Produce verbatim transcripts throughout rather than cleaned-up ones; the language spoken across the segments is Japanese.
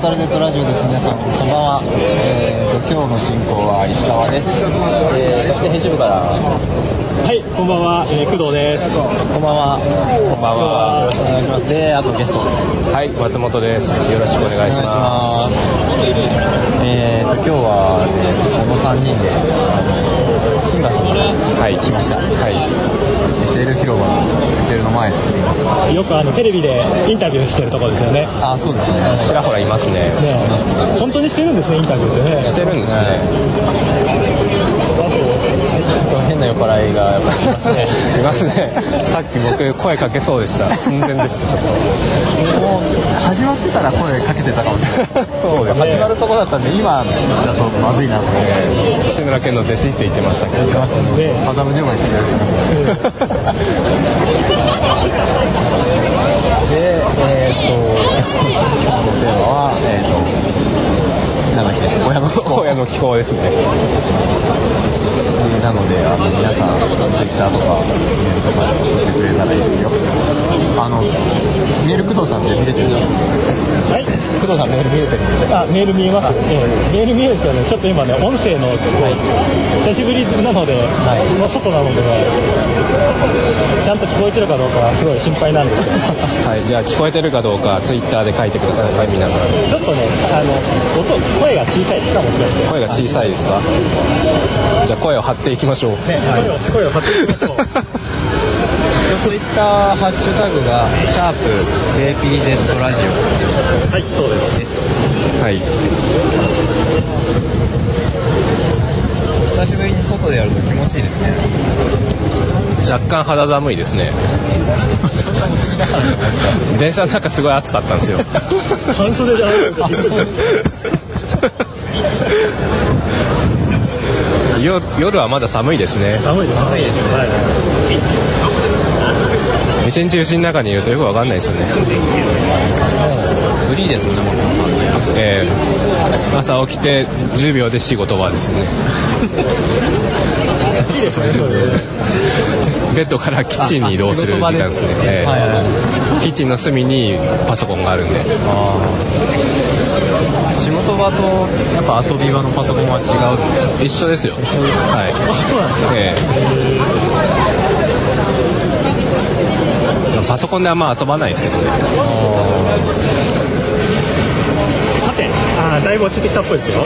タル Z ラジオです。皆さんこんばんは。えー、と今日の進行は石川です。えー、そして編集部からはい、こんばんは、えー、工藤です。 こんばんは。こんばんは。よろしくお願いします。で、あとゲスト。 はい、松本です。よろしくお願いします。 えー、と今日は、ね、このさんにんであの新橋に、はい、来ました。はい。エスエル 広場の エスエル の前ですね。 よくあのテレビでインタビューしてるところですよね。 あ、そうですね。 ちらほらいますね。 ね、本当にしてるんですね、インタビューってね。 してるんですね。 変な酔っ払いがやっぱりいますね。 いますね。さっき僕声かけそうでした。寸前でした。ちょっと。 もう始まってたら声かけてたかもしれない。そうですね。始まるとこだったんで今だとまずいなと思って。 志村けんの弟子って言ってましたけど。 言ってましたね。風間十枚するやつしてました。で、えー、っと今日のテーマはえー、っとなんだっけ、親の気候。 親の気候ですね。 なのであの皆さんツイッターとかメールとかで送ってくれたらいいですよ。あのメール工藤さんって見れてるじゃん。はい。工藤さんメール見れてるんでしたっけ？あ、 メール見えます。えー、メール見えるんですけどね、ちょっと今ね音声の、はい、久しぶりなので、はい、の外なのでね、ちゃんと聞こえてるかどうかはすごい心配なんですけど。 はい、じゃあ聞こえてるかどうかツイッターで書いてください。はい、皆さん。 ちょっとね、あの音声が小さいですか、もしかして。 声が小さいですか？じゃあ声を張っていきましょう。 ね、声を声を張っていきましょう。 ツイッターハッシュタグがシャープ エーピーゼット ラジオ。 はい、そうです。 はい。 久しぶりに外でやると気持ちいいですね。 若干肌寒いですね。電車の中すごい暑かったんですよ。 半袖で歩く。 よ夜はまだ寒いですね。 寒いです。寒いですね。はい。 一日牛の中にいるとよくわかんないですよね。 フリーですもんね、もうさん。 えー、朝起きてじゅうびょうで仕事場ですよね。 いいですね、そうですね。 ベッドからキッチンに移動する時間ですね。えーはいはいはい、 キッチンの隅にパソコンがあるんで。 あ、仕事場とやっぱ遊び場のパソコンは違うんですか？ 一緒ですよ。はい。 あ、そうなんですか。 えー、パソコンであんま遊ばないですけどね。 さて、あ、だいぶ落ちてきたっぽいですよ。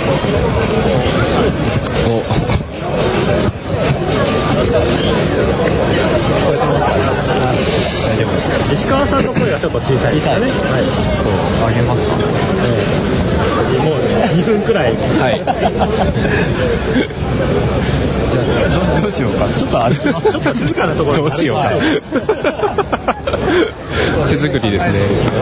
お大丈夫ですか？ 石川さんの声はちょっと小さいですかね。はい。 あげますか？ えー、もうにふんくらい。 はい。 じゃあどう、どうしようか。ちょっと歩きます。 ちょっと静かなところ。 どうしようか。手作りですね。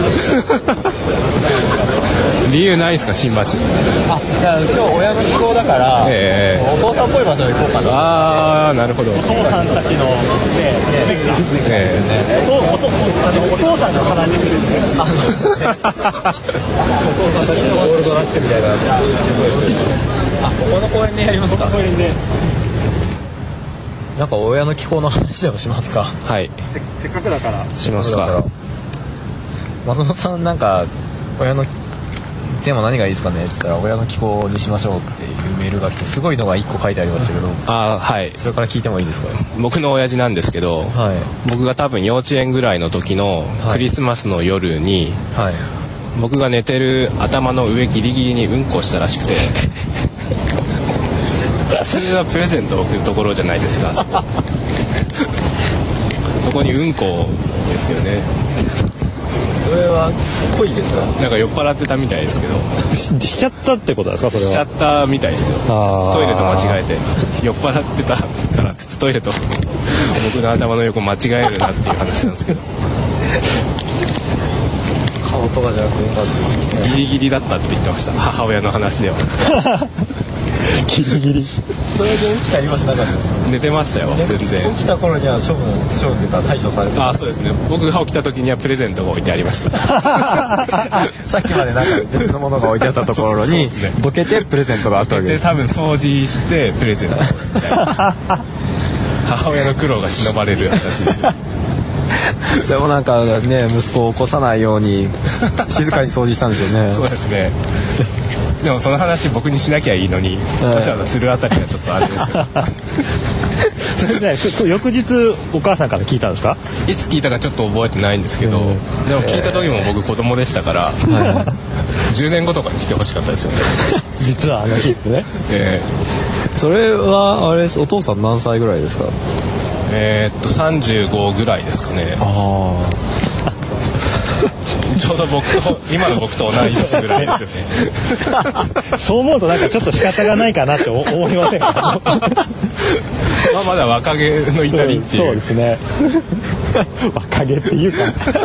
理由ないですか、新橋。 あ、いや今日親の気候だから、えー、お父さんっぽい場所に行こうかな。 ああ、なるほど。 お父さんたちのね、メッカ。 ええー、お, お, あのお父さんの原宿ですね。あ、そうですね。お父さんたちのゴールドラッシュみたいな。 あ、ここの公園でやりますか？ この公園で。 なんか親の気候の話でもしますか？ はい。 せ, せっかくだから。 しますか。 松本さん、なんか親のテーマ何がいいですかねって言ったら、親の気候にしましょうっていうメールが来て、すごいのがいっこ書いてありましたけど、 あ、はい。 それから聞いてもいいですか？ 僕の親父なんですけど、はい、僕が多分幼稚園ぐらいの時のクリスマスの夜に、はい、僕が寝てる頭の上ギリギリにうんこをしたらしくて普通はプレゼントを送るところじゃないですか。そこそこにうんこですよね。 それは恋ですか？ なんか酔っ払ってたみたいですけど。 し, しちゃったってことですか？それはしちゃったみたいですよ。トイレと間違えて酔っ払ってたからってトイレと僕の頭の横間違えるなっていう話なんですけど。 顔とかじゃなくてよかったですね。 ギリギリだったって言ってました、母親の話では。 ギリギリ。 それで起きたりはしなかったですか？ 寝てましたよ、全然。 起きた頃には処分処分というか対処されて。 あ、そうですね。僕が起きた時にはプレゼントが置いてありました。 さっきまでなんか別のものが置いてあったところにどけてプレゼントがあったわけです。 で多分掃除してプレゼント。母親の苦労が忍ばれる話ですよ。 それもなんかね息子を起こさないように静かに掃除したんですよね。 そうですね。でもその話僕にしなきゃいいのにわざわざするあたりはちょっとあれですよ。 それね、そ翌日お母さんから聞いたんですか？ いつ聞いたかちょっと覚えてないんですけど、でも聞いた時も僕子供でしたから、じゅうねんごとかにしてほしかったですよね。 実はあの日ってね、 えー、それはあれです、お父さん何歳ぐらいですか？ えー、っとさんじゅうごぐらいですかね。 あちょうど僕と今の僕と同い年ぐらいですよね。 そう思うとなんかちょっと仕方がないかなって思いませんか？まあまだ若気の至りっていう、 そうですね。若気っていうか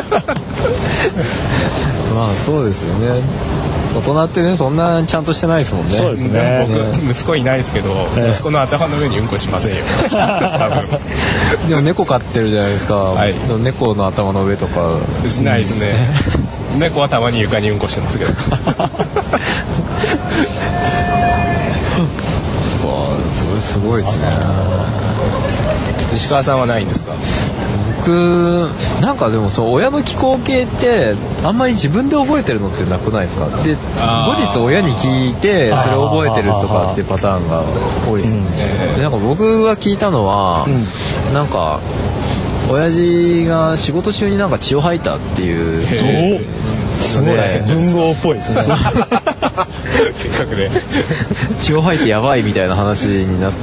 まあそうですよね。大人ってねそんなちゃんとしてないですもんね。 そうですね。 僕息子いないですけど、えー、息子の頭の上にうんこしませんよ。多分。 でも猫飼ってるじゃないですか。はい、でも猫の頭の上とかしないですね。猫はたまに床にうんこしてますけど。 それすごいですね。 石川さんはないんですか？ 僕なんかでもそう親の気候系ってあんまり自分で覚えてるのってなくないですか？で後日親に聞いてそれを覚えてるとかっていうパターンが多いですよね。でなんか僕が聞いたのは、うん、なんか親父が仕事中になんか血を吐いたっていう。 すごい文豪っぽいですね。 結核で血を吐いてやばいみたいな話になって、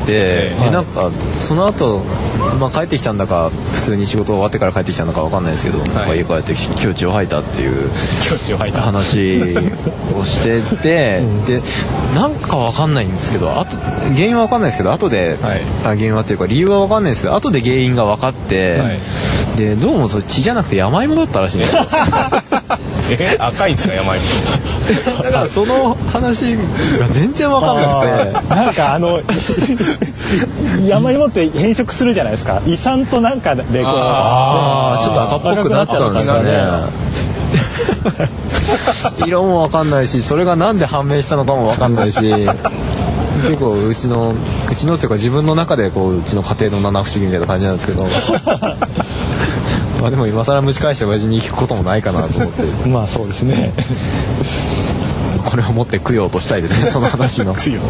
でなんかその後、まあ帰ってきたんだか普通に仕事終わってから帰ってきたのかわかんないですけど、はい、なんか家帰って今日血を吐いたっていう話をしてて、うん、でなんかわかんないんですけど、あと原因はわかんないですけど後で、はい、あ原因はっていうか理由はわかんないですけど後で原因が分かって、はい、でどうもそれ血じゃなくて山芋だったらしいんですよ。 え赤いんですか山芋？ だからその話が全然分かんなくて、 なんかあの山芋って変色するじゃないですか。胃酸となんかでこうああちょっと赤っぽくなったんですかね。色も分かんないしそれがなんで判明したのかも分かんないし結構うちのうちのというか自分の中でこううちの家庭の七不思議みたいな感じなんですけどまあでも今更蒸し返して親父に聞くこともないかなと思ってまあそうですね。 これを持って供養としたいですねその話の供養。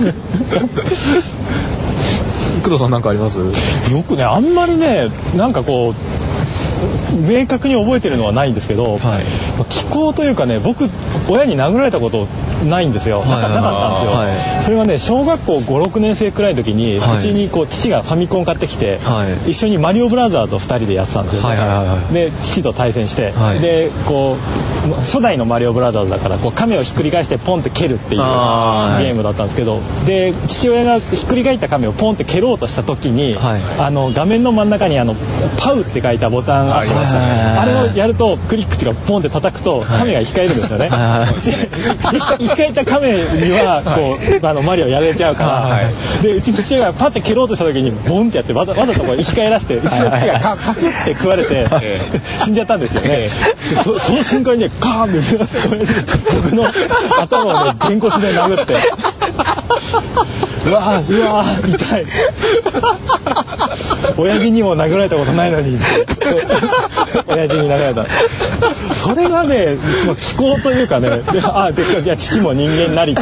工藤さん何かあります？ よくねあんまりねなんかこう明確に覚えてるのはないんですけど、はい、気候というかね僕親に殴られたことないんですよ、はい、なかったんですよ、はい、それはね小学校ご、ろくねん生くらいの時に、はい、うちにこう父がファミコン買ってきて、はい、一緒にマリオブラザーズをふたりでやってたんですよ、はいはいはい、で父と対戦して、はい、でこう初代のマリオブラザーズだからこう亀をひっくり返してポンって蹴るっていうゲームだったんですけど、で父親がひっくり返った亀をポンって蹴ろうとした時に、はい、あの画面の真ん中にあのパウって書いたボタンがありました、ね、あれをやるとクリックっていうかポンって叩くと亀が控えるんですよね、はい、控えた亀にはこう、はい、あのマリオやれちゃうから、はい、でうちの父がパッて蹴ろうとした時にボンってやってわざわざとこう生き返らせてうちの父がカクって食われて死んじゃったんですよね。そ, その瞬間にねカーンって僕の頭をねげんこつで殴ってうわうわ痛い親父にも殴られたことないのに親父に殴られたそれがね、まあ、気候というかねであでいや父も人間なりと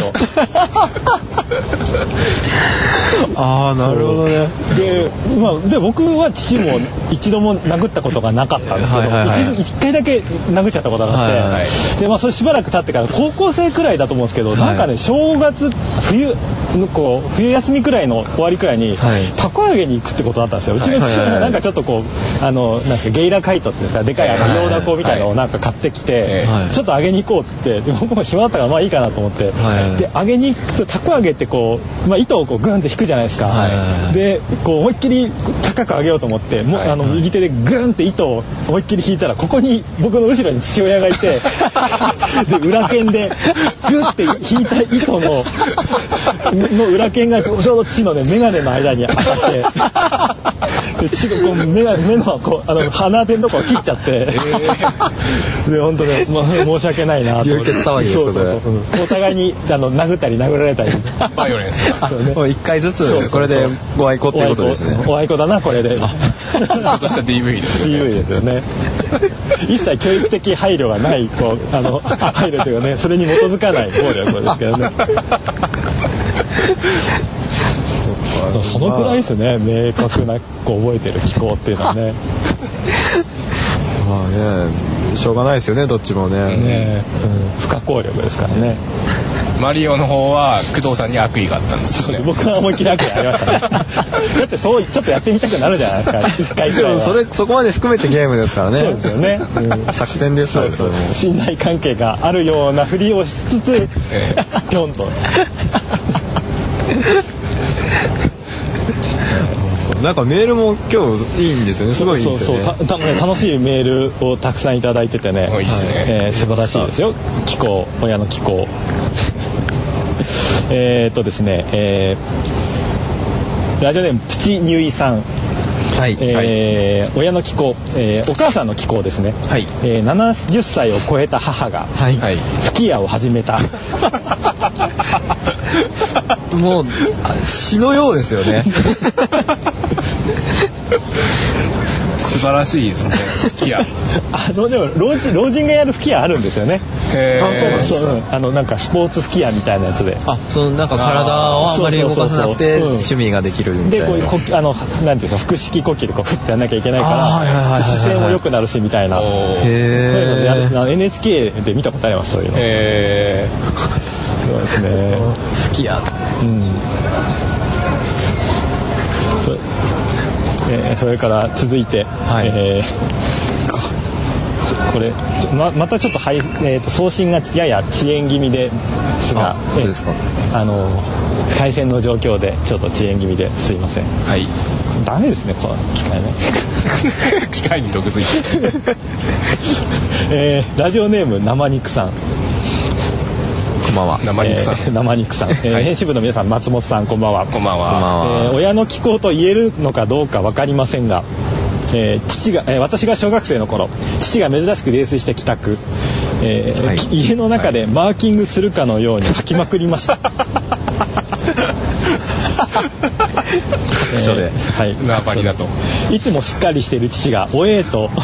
ああなるほどね。 で、まあ、で僕は父も一度も殴ったことがなかったんですけど、はいはいはい、一回だけ殴っちゃったことがあって、はいはい、でまあ、それしばらく経ってから高校生くらいだと思うんですけど、はい、なんかね正月冬こう冬休みくらいの終わりくらいに、はい、たこ揚げに行くってことだったんですよ。うちの父親がなんかちょっとこうあのなんかゲイラカイトっていうんですかでかいあのヨーダコみたいなのをなんか買ってきて、はい、ちょっと揚げに行こうっつってで僕も暇だったからまあいいかなと思って、はい、で揚げに行くとたこ揚げってこう、まあ、糸をこうグンって引くじゃないですか、はい、でこう思いっきり高く上げようと思っても、はい、あの右手でグンって糸を思いっきり引いたらここに僕の後ろに父親がいてで裏剣でグッて引いた糸のの裏剣がちょうど父のね眼鏡の間に当たってで父がこう目が目のこうあの鼻当てのとこを切っちゃって、えー、で本当ね、まあ、申し訳ないなと思って流血騒ぎですかそれ、 お互いにあの殴ったり殴られたりバイオレンですか。 もう一回ずつこれでご愛顧っていうことですね。 お愛顧だなこれで。ちょっとした ディーブイ ですよね。 ディーブイ ですよね。一切教育的配慮がないこうあの配慮というかね、それに基づかない暴力ですけどね。そのくらいですね、明確なこう覚えてる機構っていうのはね。 まあね、しょうがないですよね、どっちもね。 ね、うん、不可抗力ですからね。 マリオの方は工藤さんに悪意があったんですよね。 僕は思いっきり悪意ありましたね。だってそうちょっとやってみたくなるじゃないですか。一回くらいは。 それそこまで含めてゲームですからね。 そうですよね。 うん、作戦ですよ。 そうそうそう。信頼関係があるようなふりをしつつ、ええ、ピョンと。 なんかメールも今日いいんですよね。すごいいいですよね。 そうそう、たた楽しいメールをたくさんいただいててね。 いいですね。 えー、素晴らしいですよ。気候、親の気候。えっとですね、えー、ラジオネームプチニュイさん。はい。えーはい、親の気候、えー、お母さんの気候ですね。はい。えー、ななじゅっさいを超えた母が、はい、吹き矢を始めた。 もう詩のようですよね。 素晴らしいですね。吹き矢。 あのでも老人老人がやる吹き矢あるんですよね。 へー。あ、そうなんですか。 そう、あのなんかスポーツ吹き矢みたいなやつで。 あ、そのなんか体をあんまり動かさなくて趣味ができるみたいな。 でこういうあのなんていうんですか、腹式呼吸でこう振ってやんなきゃいけないから姿勢も良くなるしみたいな。へー。そういうのでやる エヌエイチケー で見たことあります、そういうの。へー。そうですね。 吹き矢。うん。 えー、それから続いて、はい、えー、これ ま, またちょっと、はい、えー、と送信がやや遅延気味ですが、 あ、どうですか。 あの回線の状況でちょっと遅延気味ですいません。 はい。 ダメですね、この機械ね。 機械に毒づいて。 えー、ラジオネーム生肉さん。 こんばんは。 生肉さん、えー、生肉さん、えーはい、編集部の皆さん、松本さん、こんばんは。 こんばんは。 えー、親の気候と言えるのかどうか分かりませんが、えー、父が、えー、私が小学生の頃、父が珍しく泥酔して帰宅、えーはい、家の中でマーキングするかのように吐きまくりました。 それ、はい、縄張りだと。 いつもしっかりしている父がおえーと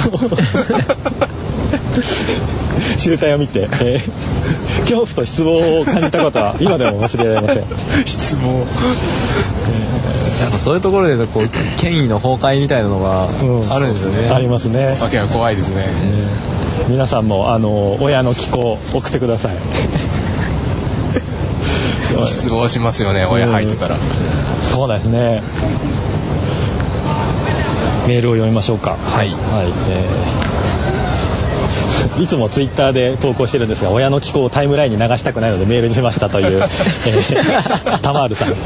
集大を見て、えー、恐怖と失望を感じたことは今でも忘れられません。 失望、えー、なんかそういうところでこう権威の崩壊みたいなのがあるんですよね。 うん、ありますね。 お酒は怖いですね。 えー、皆さんもあの親の気候送ってください。 失望しますよね、親入ってたら。うん、 そうですね。メールを読みましょうか。はい、はい。えー、いつもツイッターで投稿してるんですが、親の気候をタイムラインに流したくないのでメールにしましたという、えー、タマールさん。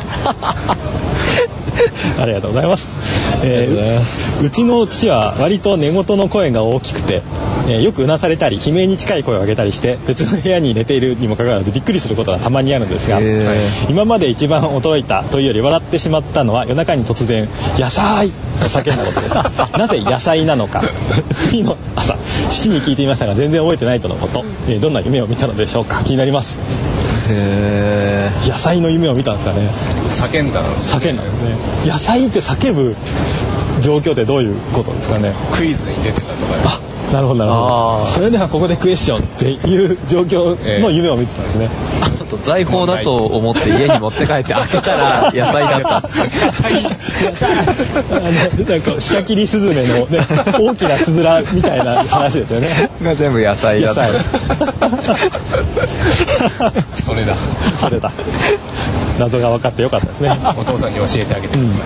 ありがとうございます。えー、うちの父は割と寝言の声が大きくて、えー、よくうなされたり悲鳴に近い声を上げたりして別の部屋に寝ているにもかかわらずびっくりすることがたまにあるんですが、今まで一番驚いたというより笑ってしまったのは夜中に突然野菜と叫んだことです。なぜ野菜なのか次の朝父に聞いていましたが全然覚えてないとのこと、えー、どんな夢を見たのでしょうか。気になります。へー、野菜の夢を見たんですかね。 叫んだんですよね。 叫んだんですね。野菜って叫ぶ状況ってどういうことですかね。 クイズに出てたとか。 あ、なるほどなるほど。それではここでクエスチョンっていう状況の夢を見てたんですね。 えー、あと財宝だと思って家に持って帰って開けたら野菜だった。野菜なんか下切りスズメの、ね、大きなつづらみたいな話ですよね。 が全部野菜だった。 それだ。 それだ。謎が分かってよかったですね。 お父さんに教えてあげてください。うん、はい。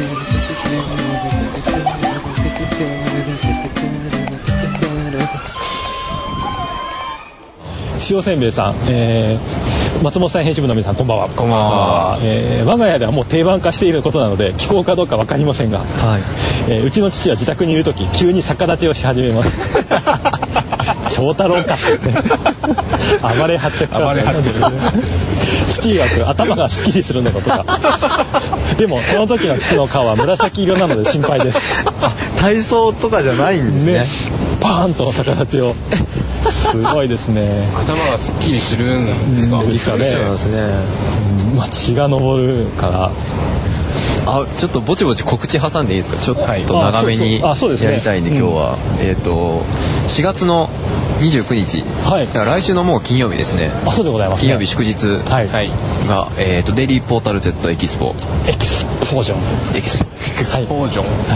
塩せんべいさん、えー、松本さん編集部の皆さんこんばんは。 こんばんは。 えー、我が家ではもう定番化していることなので気候かどうか分かりませんが、はい、えー、うちの父は自宅にいるとき急に逆立ちをし始めます。 翔太郎かってね暴れ発着か暴れ発着父曰く頭がすっきりするのだとかでもその時の父の顔は紫色なので心配です体操とかじゃないんですね。ね、 パーンと逆立ちをすごいですね。 頭がすっきりするんですか。 ですかね。 ますね。 まあ血が昇るから。 あ、ちょっとぼちぼち告知挟んでいいですか。ちょっと長めにやりたいんで、今日は、うん、えっとしがつのにじゅうくにち、はい、だから来週のもう金曜日ですね。 あ、そうでございます、ね、 金曜日祝日が、はい、えっとデイリーポータル Z エキスポエキスポージョンエキスポエキスポージョン、 はい、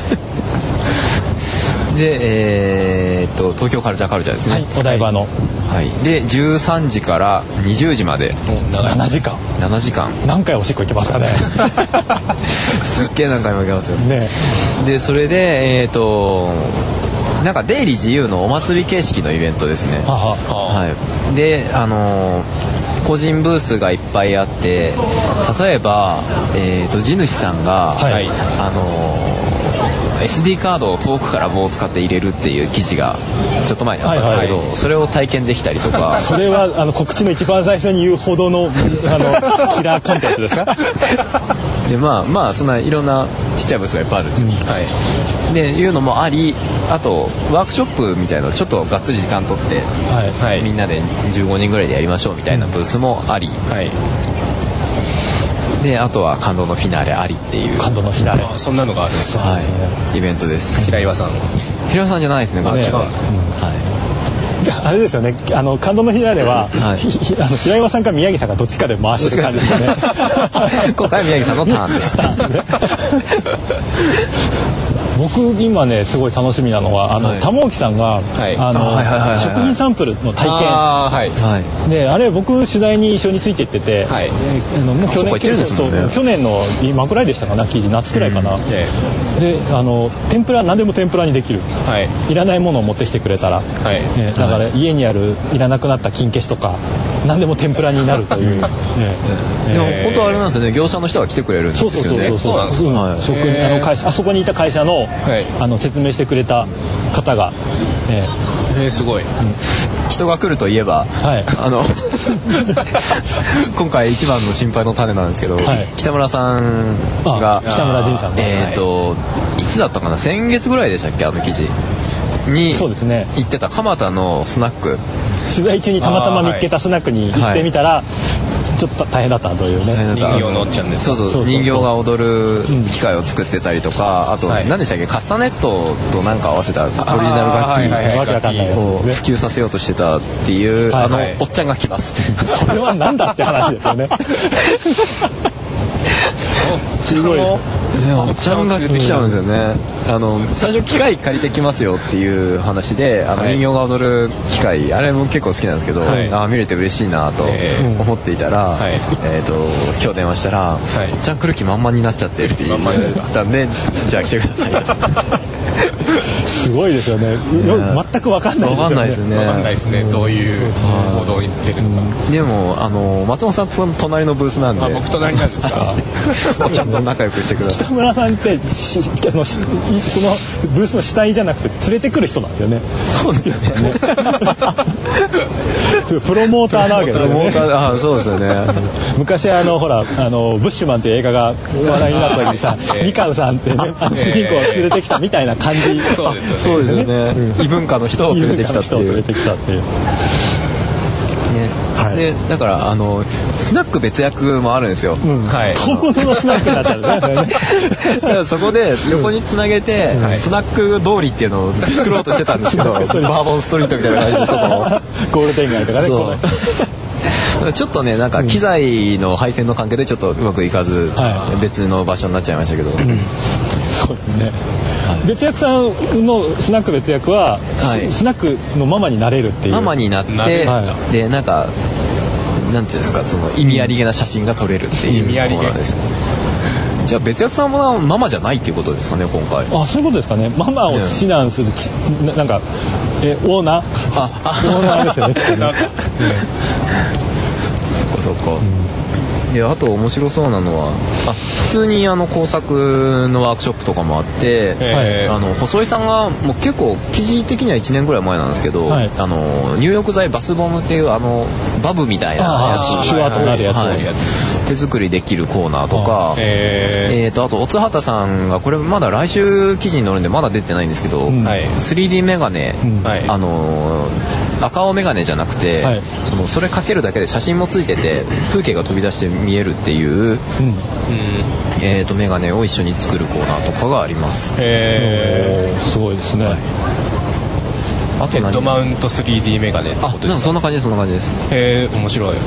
で、えー、っと東京カルチャーカルチャーですね、はい、 お台場の、 はい、でじゅうさんじからにじゅうじまでななじかんななじかん何回おしっこ行けますかねすっげえ何回も行けますよ、 ね、 でそれでえー、っとなんか出入り自由のお祭り形式のイベントですね。はははい、であのー、個人ブースがいっぱいあって、例えば、えー、と地主さんが、はい、あのー、エスディー カードを遠くから棒を使って入れるっていう記事がちょっと前にあったんですけど、はいはい、それを体験できたりとかそれはあの告知の一番最初に言うほどの、あのキラーコンテンツですかで、まあまあそんないろんなちっちゃいブースがいっぱいあるんですよ、うん、はい、でいうのもあり、あとワークショップみたいなのちょっとがっつり時間取って、はいはい、みんなでじゅうごにんぐらいでやりましょうみたいなブースもあり、うん、はい、であとは感動のフィナーレありっていう感動のフィナーレ、 あ、そんなのがあるんですか、 はい、イベントです。 平岩さん平岩さんじゃないですね、こっちは、うん、はい、 あれですよね、あの感動のフィナーレは、はい、あの平岩さんか宮城さんがどっちかで回してる感じですね今回は宮城さんのターンです僕今ねすごい楽しみなのはあの、はい、玉置さんが、はい、あの食品サンプルの体験、あ、はい、であれ僕取材に一緒について行ってて、はい、あのもう去年、ね、そう去年の今くらいでしたかな、記事夏くらいかな、うん、であの天ぷら何でも天ぷらにできる、はい、いらないものを持ってきてくれたら、はい、ね、だから、はい、家にあるいらなくなった金消しとか何でも天ぷらになるという、ね、 でも本当はあれなんですよね、業者の人が来てくれるんですよね。 そうそうそうそう、そうなんですよ、はい、職あの会社あそこにいた会社の、はい、あの説明してくれた方が、 えーえー、すごい、うん、 人が来るといえば、はい、あの今回一番の心配の種なんですけど、はい、北村さんが北村仁さんがえーと、いつだったかな、先月ぐらいでしたっけ、あの記事に行ってた蒲田のスナック、 取材中にたまたま見つけたスナックに行ってみたら、はい、ちょっと大変だったというね、 人形のおっちゃんです。 そうそう、そうそうそう、人形が踊る機械を作ってたりとか、うん、あと、はい、何でしたっけ、カスタネットとなんか合わせたオリジナル楽器を普及させようとしてたっていう、はいはい、あのおっちゃんが来ますそれは何だって話ですよねすごい、おっちゃんが来ちゃうんですよね。あの最初機械借りてきますよっていう話で、あの人形が踊る機械、あれも結構好きなんですけど、はい、あ見れて嬉しいなと思っていたら、はい、えーと今日電話したら、はい、おっちゃん来る気満々になっちゃってるって言ったんで、じゃあ来てくださいすごいですよね。全く分かんないですよね。分かんないですね。 分かんないですね。どういう行動に出るのか。 でもあの松本さんとの隣のブースなんで。 あ、僕隣なんですか。 ちゃんと仲良くしてください。 北村さんってしそのそのブースの下着じゃなくて連れてくる人なんですよね。 そうですよね。 プロモーターなわけですね。 プロモーター、あ、そうですよね。 昔あのほらあのブッシュマンという映画が話題になった時にさ、ミカウさんってね、あの主人公を連れてきたみたいな感じ。 そうですよね。そうですよね。異文化の人を連れてきたっていう。 連れてきたっていう。 ね、はい、でだからあのスナック別役もあるんですよ、うん、はい、 本物のスナックになっちゃうねだからそこで横につなげて、うん、スナック通りっていうのを作ろうとしてたんですけどバーボンストリートみたいな感じのとこゴールデン街とかね、 そうちょっとねなんか機材の配線の関係でちょっとうまくいかず、はい、別の場所になっちゃいましたけど、うん、 そうですね、はい、別役さんのスナック別役は、はい、スナックのママになれるっていう、 ママになって、はい、でなんかなんていうんですか、その意味ありげな写真が撮れるっていうコーナーですね。じゃあ別役さんもママじゃないっていうことですかね今回。 あ、そういうことですかね。ママを指南するち、ね、なんかえオーナー、ああオーナーですよね。 かそっか、うん、いやあと面白そうなのはあ普通にあの工作のワークショップとかもあって、あの細井さんがもう結構記事的にはいちねんぐらい前なんですけど、はい、あの入浴剤バスボムっていうあのバブみたいなやつシュワーとなるやつ、はい、 手作りできるコーナーとか、えー、とあとおつはたさんがこれまだ来週記事に載るんでまだ出てないんですけど、うん、スリーディー メガネ、うん、あの赤青メガネじゃなくて、はい、そのそれかけるだけで写真もついてて風景が飛び出して見えるっていう、うんえー、とメガネを一緒に作るコーナーとかがあります。 へー、すごいですね、はい、 あとヘッドマウント スリーディー メガネってことですか？ あ、なんかそんな感じですそんな感じです。 へー、面白い。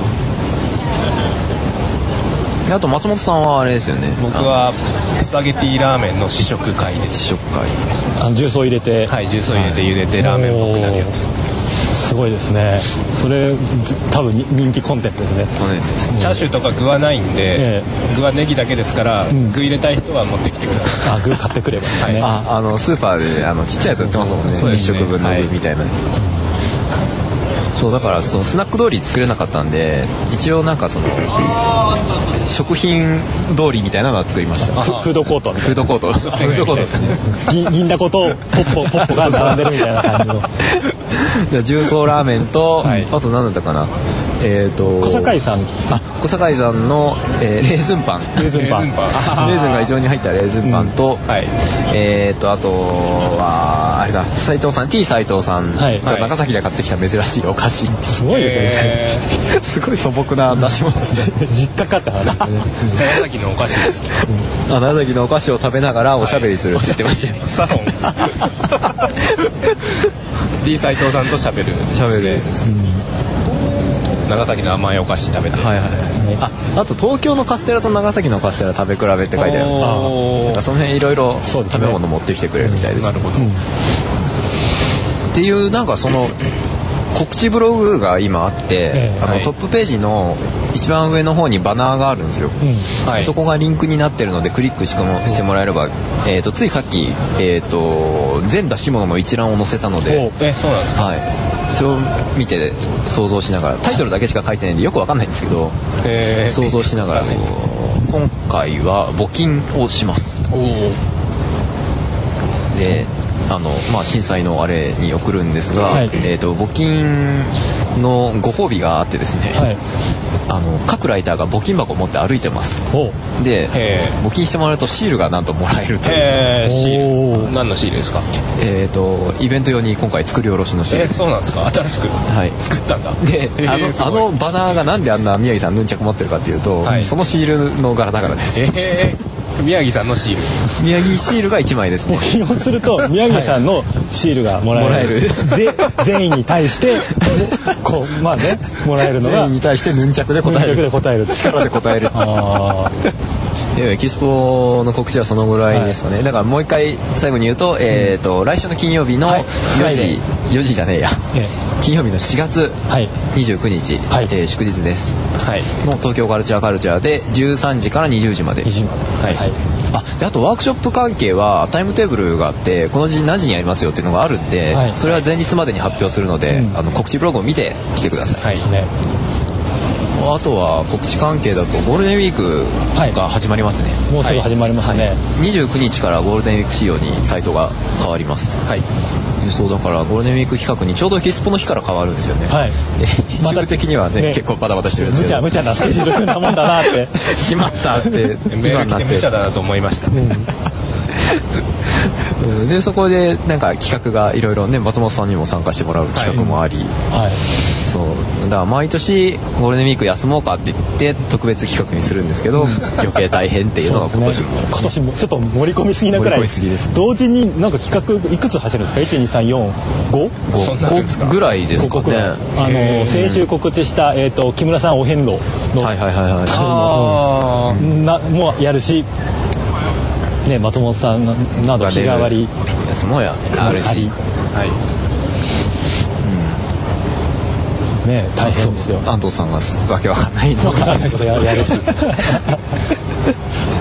あと松本さんはあれですよね。 僕はスパゲティラーメンの試食会です。 試食会あの重曹入れて、 はい、重曹入れて茹でてラーメンっぽくなるやつ。 すごいですね。それ多分人気コンテンツですね。 コンテンツですね。 チャーシューとか具はないんで、ええ、具はネギだけですから、うん、具入れたい人は持ってきてください。 あ、具買ってくればですね、 はい、あ, あのスーパーであのちっちゃいやつ売ってますもんね。一、うん、食分の具みたいなやつ、はい、そうだからそのスナック通り作れなかったんで一応なんかその食品通りみたいなのは作りました。 フードコートフードコートフードコートですね。 銀だことポッポポッポが並んでるみたいな感じの重曹ラーメンと、はい、あと何だったかな、えー、と小堺さんあ小堺さんの、えー、レーズンパンレーズンパンレーズンが異常に入ったレーズンパンと、うんはい、えー、とあとはあれだ斉藤さん T 斉藤さんが長崎で買ってきた珍しいお菓子、はい、 すごいですね。 すごい素朴な出し物ですね。 実家かって話ですね。 長崎のお菓子ですけど、うん、長崎のお菓子を食べながらおしゃべりするって言ってましたよ、はい、 サロンT 斉藤さんとしゃべるしゃべる、うん、 長崎の甘いお菓子食べて、 はいはい、あ, あと東京のカステラと長崎のカステラ食べ比べって書いてあるんです。なんかその辺いろいろ食べ物持ってきてくれるみたいです。 なるほど、うん、 っていうなんかその告知ブログが今あって、えー、あの、はい、トップページの一番上の方にバナーがあるんですよ、うんはい、そこがリンクになってるのでクリックしかもしてもらえれば、えー、とついさっき、えー、と全出し物の一覧を載せたので、 えそうなんですか、 はい、それを見て想像しながらタイトルだけしか書いてないんでよくわかんないんですけど、えー、想像しながら今回は募金をします。おであのまあ、震災のあれに送るんですが、はい、えー、と募金のご褒美があってですね、はい、あの各ライターが募金箱を持って歩いてます。で募金してもらうとシールがなんともらえるという。 シール何のシールですか？ えー、とイベント用に今回作り下ろしのシール。 えー、そうなんですか？新しく、はい、作ったんだ。 であの、あのバナーがなんであんな宮城さんヌンチャク持ってるかっていうと、はい、そのシールの柄だからです。 えー宮城さんのシール、 宮城シールがいちまいですね。 募金をすると宮城さんのシールがもらえる、はい、もらえる全員に対してこうまあねもらえるのが全員に対してヌンチャクで答える、 ヌンチャクで答える力で答えるあエキスポの告知はそのぐらいですかね、はい、だからもう一回最後に言うと、えー、と来週の金曜日のよじ、はい、よじじゃねえや、ええ、金曜日のしがつにじゅうくにち、はい、えー、祝日です、はい、の東京カルチャーカルチャーでじゅうさんじからにじゅうじまで、はいはい、あ, であとワークショップ関係はタイムテーブルがあってこの時何時にやりますよっていうのがあるんで、はい、それは前日までに発表するので、うん、あの告知ブログを見て来てください、はいね、あとは告知関係だとゴールデンウィークが始まりますね、はい、 もうすぐ始まりますね、はい、 にじゅうくにちからゴールデンウィーク仕様にサイトが変わります、はい、そうだからゴールデンウィーク企画にちょうどエキスポの日から変わるんですよね、はい、一部的には ね, ね結構バタバタしてるんですけど無茶無茶なスケジュール組んだもんだなってしまったってメール来て無茶だなと思いました、うんでそこでなんか企画がいろいろね松本さんにも参加してもらう企画もあり、はいはい、そうだから毎年ゴールデンウィーク休もうかって言って特別企画にするんですけど、うん、余計大変っていうのが今年も、ね、 今年もちょっと盛り込みすぎなくらい、ね、同時になんか企画いくつ走るんですか？ いちにさんよんごごぐらいですかね。 あの先週告知した、えー、と木村さんお遍路の、はいはいはいはい、あなもやるしね、松本さんなど日替わりやつもやあるし、はい、 うん、ね大変ですよ。 安藤さんがわけわかんないわからないことやるし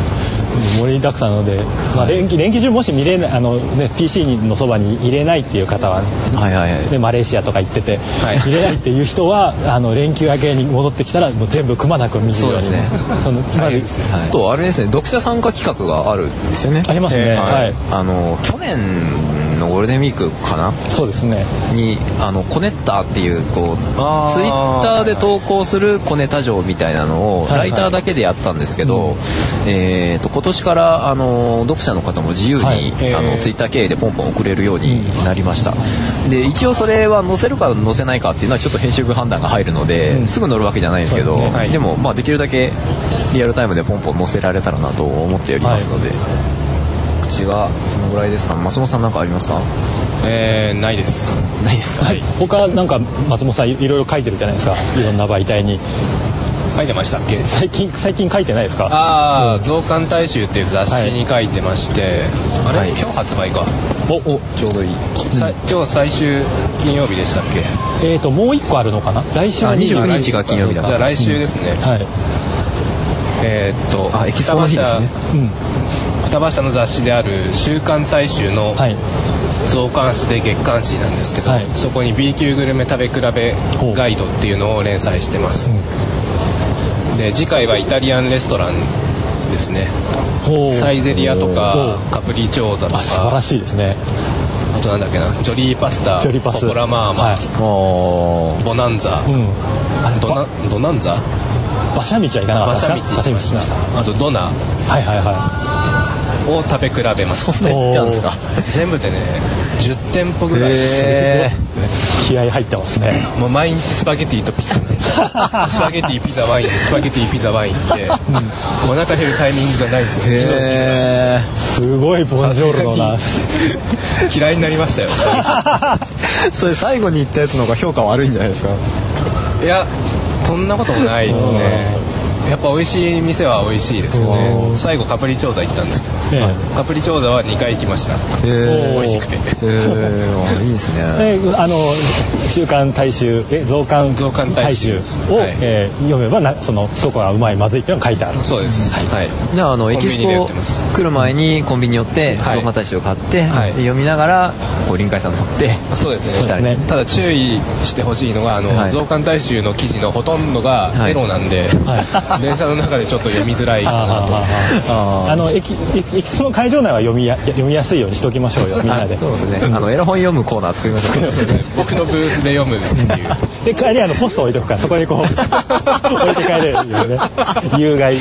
盛りだくさんなので、まあ、連休連休中もし見れないあの、ね、ピーシー のそばに入れないっていう方は、はいはいはい、でマレーシアとか行ってて、はい、入れないっていう人はあの連休明けに戻ってきたらもう全部くまなく見るように。そうですね。そのはい、 あとあれですね、読者参加企画があるんですよね。 ありますね。はい、 あの去年のゴールデンウィークかな。 そうですね。 にあのコネッターっていうこうツイッターで投稿する小ネタ城みたいなのをライターだけでやったんですけど、はいはい、えー、と今年からあの読者の方も自由に、はい、あのツイッター経由でポンポン送れるようになりました。で一応それは載せるか載せないかっていうのはちょっと編集部判断が入るので、うん、すぐ載るわけじゃないんですけど、ね、はい、でもまあできるだけリアルタイムでポンポン載せられたらなと思っておりますので、はい、口はそのぐらいですか。松本さん何かありますか？ えー、ないですないですか、はい、他なんか松本さんいろいろ書いてるじゃないですか、いろんな媒体に書いてましたっけ？ 最近最近書いてないですか？ ああ、増刊大衆っていう雑誌に書いてまして、はい、あれ、はい、今日発売か。 おおちょうどいい、うん、 今日最終金曜日でしたっけ？ えーともう一個あるのかな、来週はにじゅうくにちが金曜日だ。 じゃあ来週ですね、うん、はい、えー、っとあエキスポの日ですね、うん、 双葉社の雑誌である週刊大衆の、はい、増刊誌で月刊誌なんですけど、はい、そこに B 級グルメ食べ比べガイドっていうのを連載してます、うん、で次回はイタリアンレストランですね。サイゼリアとかカプリチョーザとか、 素晴らしいですね。 あとなんだっけな、ジョリーパスタ、 ジョリパス、 ポコラマーマ、はい、ボナンザ、うん、あドナドナンザ馬車道はいかなかったですか？馬車道、馬車道、 あとドナ、 はいはいはい、 を食べ比べます。 そんな言っちゃうんですか？ 全部でねじゅってんぽぐらい。 気合入ってますね。 もう毎日スパゲティとピザスパゲティピザワインスパゲティピザワインって、うん、お腹減るタイミングじゃないですよ。 へー、すごいボンジョルノな嫌いになりましたよそれ最後に言ったやつの方が評価悪いんじゃないですか？ いやそんなこともないですね。やっぱ美味しい店は美味しいですよね。最後カプリチョーザ行ったんですけど、えー、カプリチョーザはにかい行きました。えー、美味しくて、えー、いいですね。 えあの週刊大衆え増刊増刊大衆を、 はい、えー、読めばなそのどこがうまいまずいっていうのが書いてある。 そうです、はいはい、 じゃああのエキスポ来る前にコンビニ寄って増刊大衆を買って、はい、で読みながらこう臨海さん取って、 そうですね、そうですね。ただ注意してほしいのがあの、はい、増刊大衆の記事のほとんどがエロなんで、はい、電車の中でちょっと読みづらいかなと。 あのエキエキスポの会場内は読みや読みやすいようにしておきましょうよ、みんなで。 そうですね。あのエロ本読むコーナー作りましょう。 僕のブースで読むっていう。 で帰りあのポスト置いとくからそこにこう置いて帰れるよね。有害。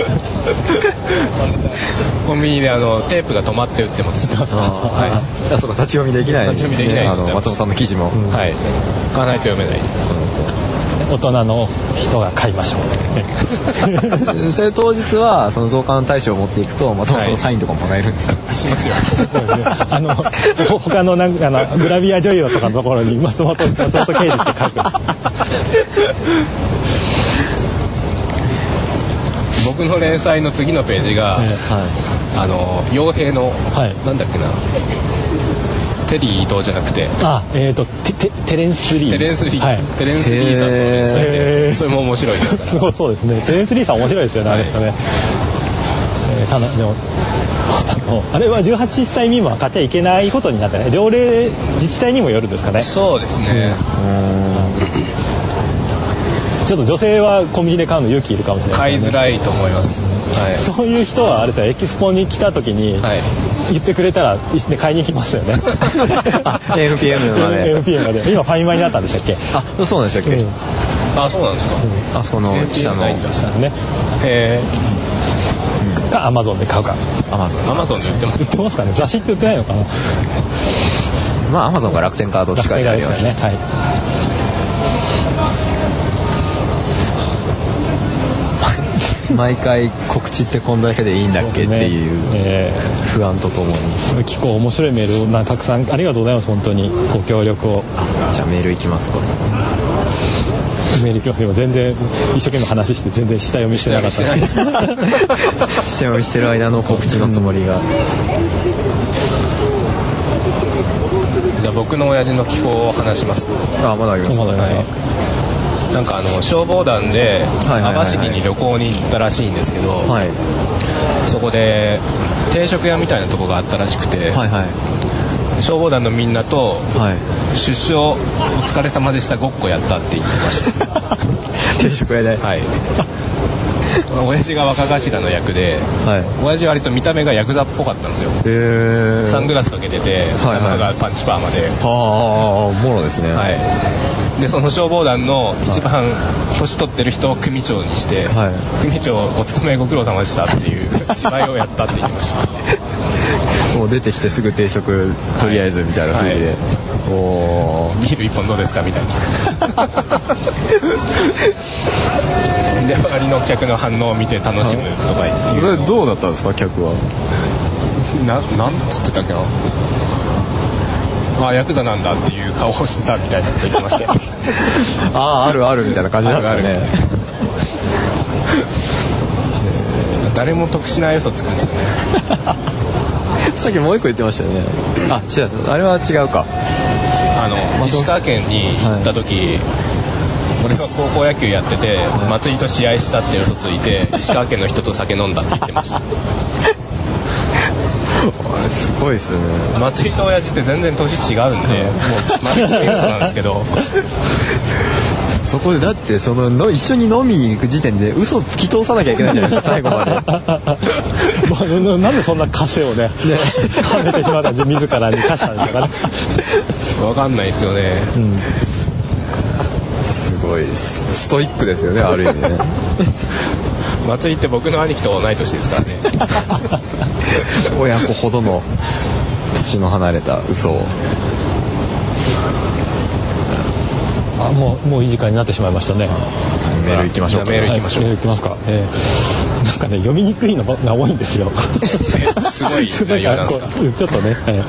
コンビニであのテープが止まって売ってます。 はい。そうか、立ち読みできないですね。 立ち読みできない。 あの松本さんの記事も、 はい。買わないと読めないです。 大人の人が買いましょうそれ当日はその増刊大賞を持っていくと松本さんのサインとかもらえるんですか？ はい、しますよあの他のなんかあのグラビア女優とかのところに松本松本刑事って書く僕の連載の次のページが、はい、あの傭兵の、はい、なんだっけな、テリー伊藤じゃなくて、 あ、えーと、テ, テ, テレンスリーテレンスリー、はい、テレンスリーさんの連載で、それも面白いですからすごい、そうですね、テレンスリーさん面白いですよね、はい、あれですよね、えー、ただでもあれはじゅうはっさい未満は買っちゃいけないことになってね、条例自治体にもよるんですかね。 そうですね、 うん、ちょっと女性はコンビニで買うの勇気いるかもしれないですね。 買いづらいと思います、はい、 そういう人はあれですよ、エキスポに来た時に、はい、言ってくれたらで買いに行きますよねエヌピーエム までエヌピーエム まで今ファミマになったんでしたっけ？ あ、そうなんでしたっけ、うん、 あ、そうなんですか、 うん、あそこの下の下のね、へー、かアマゾンで買うか。 アマゾンアマゾンで売ってます売ってますかね。雑誌って売ってないのかな。 まあアマゾンか楽天かどっちかにありますね。はい。毎回告知ってこんだけでいいんだっけっていう不安とともに、 すごい結構面白いメールをなたくさんありがとうございます。本当にご協力を。 じゃあメールいきますか。 メールいきます。でも全然一生懸命話して全然下読みしてなかったです下読みしてる間の告知のつもりが、うん、 じゃあ僕の親父の気候を話します。 あ、まだありますか。まだありますか。 なんかあの消防団で網走に旅行に行ったらしいんですけど、はい、 そこで定食屋みたいなとこがあったらしくて、はいはい、消防団のみんなと、はい、出所お疲れ様でしたごっこやったって言ってました定食屋で、 はい、親父が若頭の役で、はい、親父は割と見た目がヤクザっぽかったんですよ。へー、サングラスかけてて、はいはい、がパンチパーマで、 はあ、もろですね、はい、 でその消防団の一番年取ってる人を組長にして、はい、組長お勤めご苦労様でしたっていう芝居をやったって言ってましたもう出てきてすぐ定食とりあえずみたいな風で、はいはい、 おビール一本どうですかみたいなで周りの客の反応を見て楽しむとか言って、 それどうだったんですか客は。 ななんつってたっけな、ああヤクザなんだっていう顔をしてたみたいなこと言ってましたよあああるあるみたいな感じなんですかね誰も得しない嘘つくんですよねさっきもう一個言ってましたよね。あ、違う、あれは違うか。 あの石川県に行った時、はい、俺が高校野球やってて、はい、松井と試合したって嘘ついて石川県の人と酒飲んだって言ってましたあれすごいですよね。 松井と親父って全然年違うんで、もう丸っ嘘なんですけどそこでだってそのの一緒に飲みに行く時点で嘘を突き通さなきゃいけないじゃないですか最後までなんでそんな枷をねはめてしまったんで自らに課したんですかね分かんないですよね、うん、 すごいストイックですよねある意味ね松井って僕の兄貴と同い年ですからね親子ほどの年の離れた嘘を。 あ、もうもういい時間になってしまいましたね。 メール行きましょうか。 メール行きましょう。 メール行きますか。えー、なんかね読みにくいのが多いんですよ。 すごい内容なんですか。 ちょっとね。えー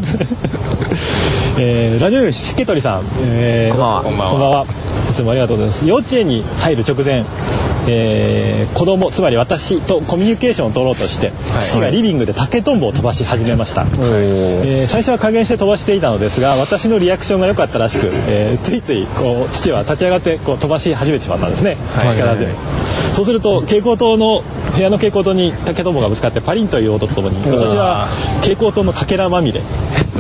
えー、ラジオネームしけとりさん、えー、 こんばんは。 こんばんは。いつもありがとうございます。幼稚園に入る直前、えー、子供つまり私とコミュニケーションを取ろうとして、はい、父がリビングで竹とんぼを飛ばし始めました、はい、えー、最初は加減して飛ばしていたのですが私のリアクションが良かったらしく、えー、ついついこう父は立ち上がってこう飛ばし始めてしまったんですね、はい、力強い、はい、そうすると蛍光灯の部屋の蛍光灯に竹とんぼがぶつかってパリンという音とともに私は蛍光灯のかけらまみれ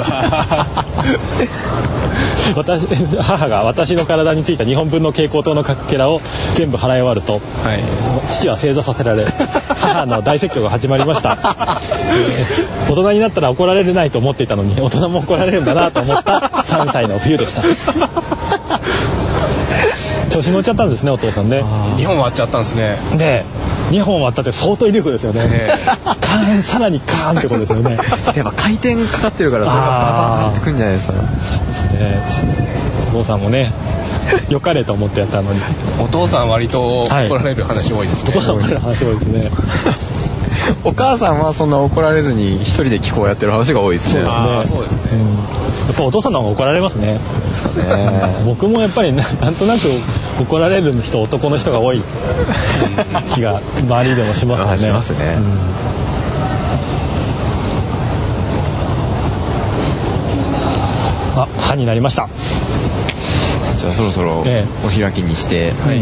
私母が私の体についたにほんぶんの蛍光灯のかけらを全部払い終わると、はい、父は正座させられ母の大説教が始まりました、えー、大人になったら怒られないと思っていたのに大人も怒られるんだなと思ったさんさいの冬でした調子乗っちゃったんですねお父さんね。 にほん割っちゃったんですね。 でにほん割ったって相当威力ですよね、えー、カーンさらにカーンってことですよねやっぱ回転かかってるからそれがババーンってくるんじゃないですか。 そうですね。お父さんもね良かれと思ってやったのにお父さん割と怒られる話多いですね、 はい、お父さん怒られる話多いですねお母さんはそんな怒られずに一人で気候やってる話が多いですね。 そうですね、うん、 やっぱお父さんの方が怒られますね。 ですかね僕もやっぱり な, なんとなく怒られる人男の人が多い気が周りでもしますよね。 しますね、うん、 あ、歯になりました。 じゃあそろそろお開きにして、ええ、はい、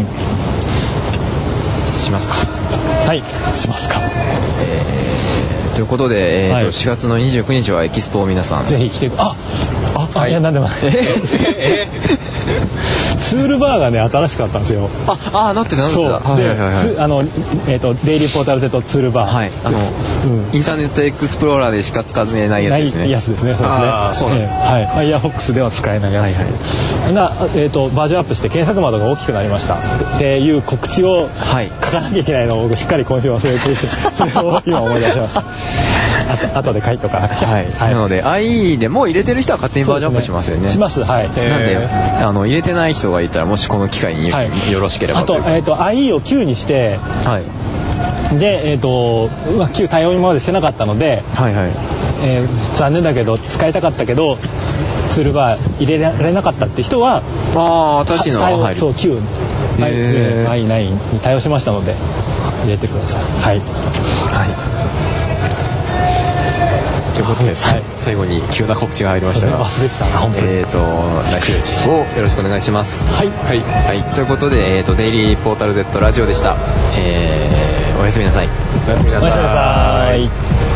しますか。 はい、しますか。 えー、ということで、えーとはい、しがつのにじゅうくにちはエキスポを皆さんぜひ来て。ああ、はい、いやなんでもないツールバーがね新しかったんですよ。 ああなってたなってた。 そうで、はいはいはい、あのえっ、ー、とデイリーポータル Z ツールバー、はい、 あの、うん、インターネットエクスプローラーでしか使えないやつですね。 ないやつですね。そうですね。 あそうなんです、 えー、はい。ファイアーフォックスでは使えないやつ、はいはい、なえっ、ー、とバージョンアップして検索窓が大きくなりましたっていう告知を書かなきゃいけないのをしっかり今週忘れていてそれを今思い出しました。あとで書いとかなくちゃ、 はいはい、なので アイイー でも入れてる人は勝手にバージョンアップしますよね。 します、はい。なんであの入れてない人がいたらもしこの機会によ、はい、よろしければあと、えー、と アイイー をきゅうにして、はい、で、えーとまあ、きゅう対応今までしてなかったので、はいはい、えー、残念だけど使いたかったけどツールバー入れられなかったって人はあ新しいのが入る。 そうきゅう アイナイン に対応しましたので入れてください。はい、はいということで、はい、最後に急な告知が入りましたが、 忘れてたな本当に。 えーと来週エキスポをよろしくお願いします。 はい、 はいはい、ということで、えーとデイリーポータル Z ラジオでした。えーおやすみなさい。 おやすみなさい。 おやすみなさい。